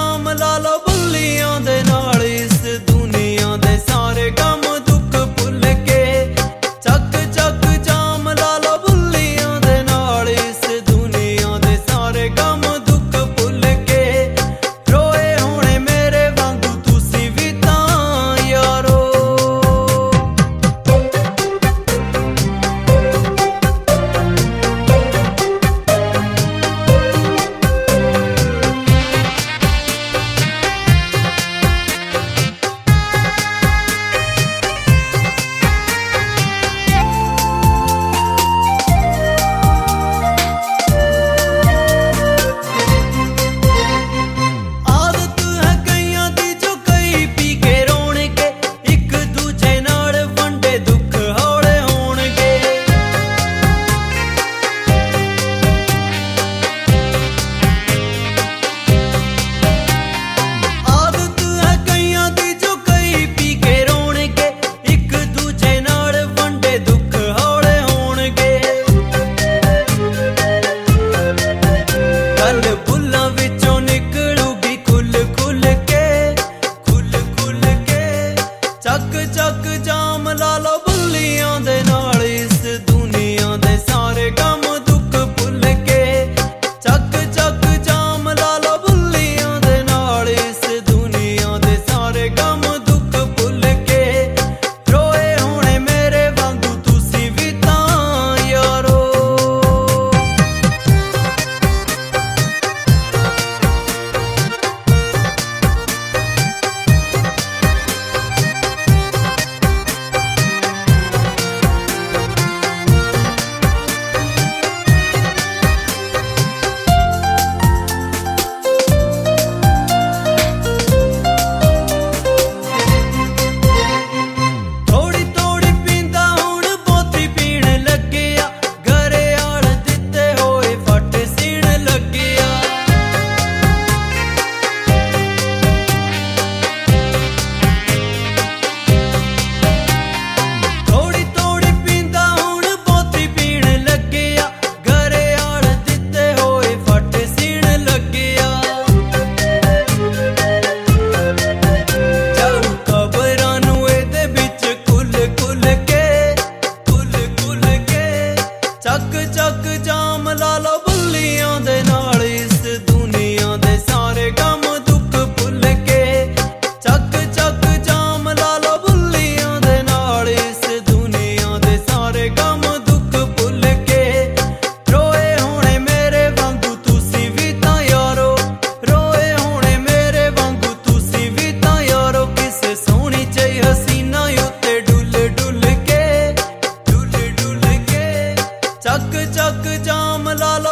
जाम ला लो बुल्लियां दे नाल इस दुनिया दे सारे गम दुख भुल के। चक चक जाम ला लो बुल्लियां दे नाल इस दुनिया दे सारे गम दुख भुल के। रोए होने मेरे वांगू तुसी भी तां यारो। चक चक जाम ला लो बुल्लियां दे नाल इस दुनिया दे सारे गम दुख भुल के। चक चक जाम ला लो बुल्लियां दे नाल इस दुनिया दे सारे गम दुख भुल के। रोए होने मेरे वांगू तुसी भी तां यारो। चक चक जाम ला लो बुल्लियां दे नाल इस दुनिया दे सारे गम दुख भुल के। चक चक जाम ला लो बुल्लियां दे नाल इस दुनिया दे सारे गम दुख भुल के। रोए होने मेरे वांगू तुसी भी तां यारो। रोए होने मेरे वांगू तुसी भी तां यारो। किसे सोहनी चई हसीना उत्ते डुल डुल के। चक चक जाम ला लो